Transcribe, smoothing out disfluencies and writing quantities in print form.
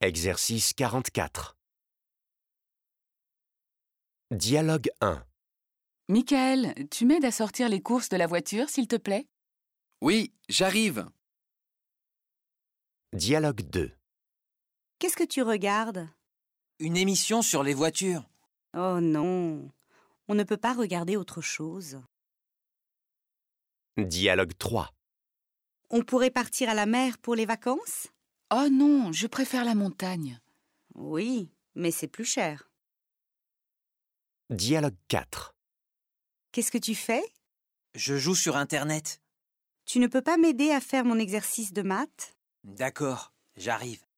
Exercice 44. Dialogue 1. Michael, tu m'aides à sortir les courses de la voiture, s'il te plaît? Oui, j'arrive. Dialogue 2. Qu'est-ce que tu regardes? Une émission sur les voitures. Oh non, on ne peut pas regarder autre chose. Dialogue 3. On pourrait partir à la mer pour les vacances? Oh non, je préfère la montagne. Oui, mais c'est plus cher. Dialogue 4. Qu'est-ce que tu fais? Je joue sur Internet. Tu ne peux pas m'aider à faire mon exercice de maths? D'accord, j'arrive.